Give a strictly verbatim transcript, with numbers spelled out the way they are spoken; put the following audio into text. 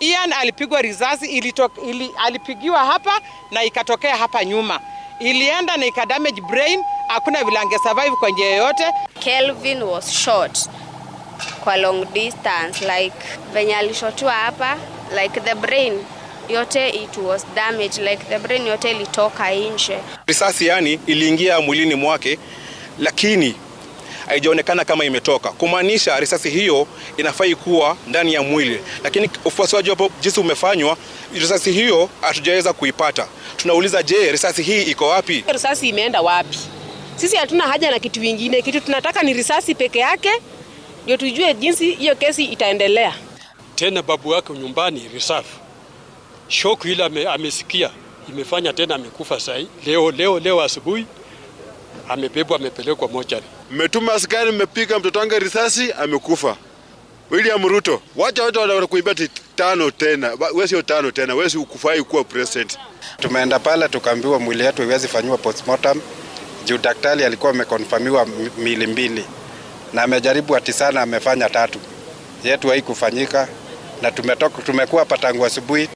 Ian alipigwa risasi, ilitoka, ili, alipigiwa hapa na ikatokea hapa nyuma. Ilienda na ikadamage brain, hakuna vile ange survive kwa njia yoyote. Kelvin was shot kwa long distance, like venye alishotua hapa, like the brain yote it was damaged, like the brain yote ilitoka nje. Risasi yani iliingia mwilini mwake, lakini haijaonekana kama imetoka. Kumaanisha risasi hiyo inafai kuwa ndani ya mwili, lakini ufuatiliaji hapo jinsi umefanywa, risasi hiyo hatujaweza kuipata. Tunauliza, je, risasi hii iko wapi? Risasi imeenda wapi? Sisi hatuna haja na kitu kingine. Kitu tunataka ni risasi peke yake, ndio tujue jinsi hiyo kesi itaendelea. Tena babu wake nyumbani reserve. Shock ile amesikia imefanya tena amekufa sai. Leo leo leo asubuhi amebebwa amepelekwa mochari. Mmetuma askari, mmepiga mtoto wangu risasi, amekufa. William Ruto, wacha watu wanakuibia tano tena. Wewe sio tano tena, wewe ukufai kuwa president. Tumeenda pale tukaambiwa mwili yetu iwezi fanywa postmortem. Juu daktari alikuwa amekonfirmiwa mili mbili. Na amejaribu ati sana amefanya tatu. Yetu haikufanyika na tumetoka tumekuwa patangu asubuhi.